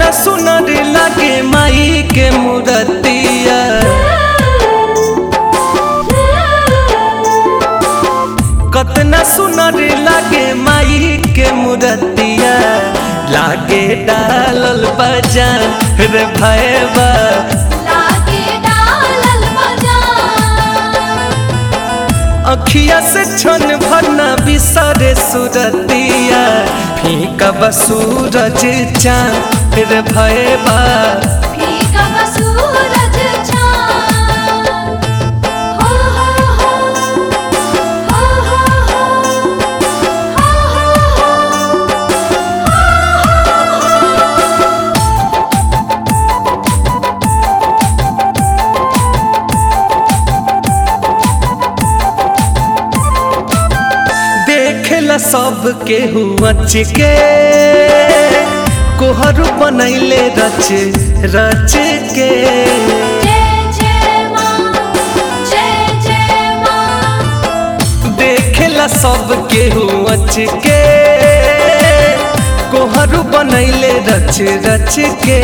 कतना सुनर लागे माई के मूरतिया। कतना सुनर लागे माई के मूरतिया। लागे डालल बजान रे भैया, अखिया से क्षण भर न बिसरे सूरतिया। फीका बा सूरज चाँद रे भैया, देखेला सब केहू अच के कोहरू बनैले रच रच के। देखेला सब केहू अच के कोहरू बनैले रच रच के।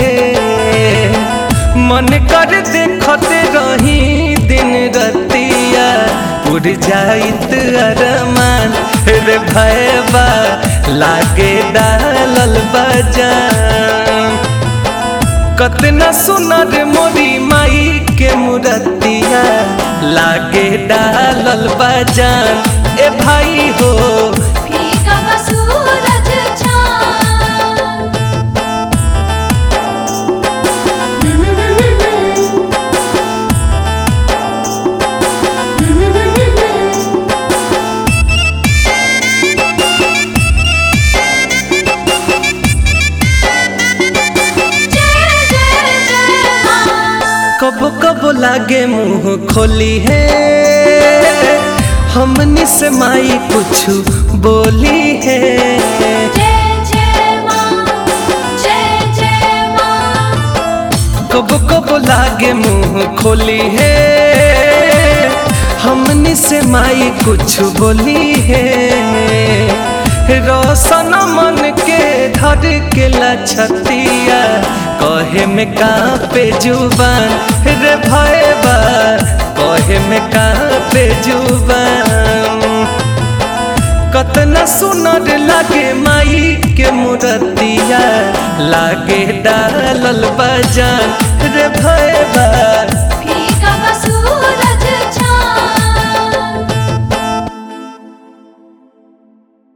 मन कर देखते रही दिन रतिया, उड़ जाइत अरमान रे भैया। लागे डालल बजान कतना सुनर मोरी माई के मूरतिया। लागे डालल बजान ए भाई हो, कबो कबो लागे मुँह खोली है हमनी से माई कुछ बोली है। कबो कबो लागे मुँह खोली है हमनी से माई कुछ बोली है। रोशन मन के धर के लछतिया, कहे में कांपे जुबान रे भैया, कहे में कांपे जुबान। कतना सुनर लागे माई के मूरतिया। लागे डालल बजान रे भैया।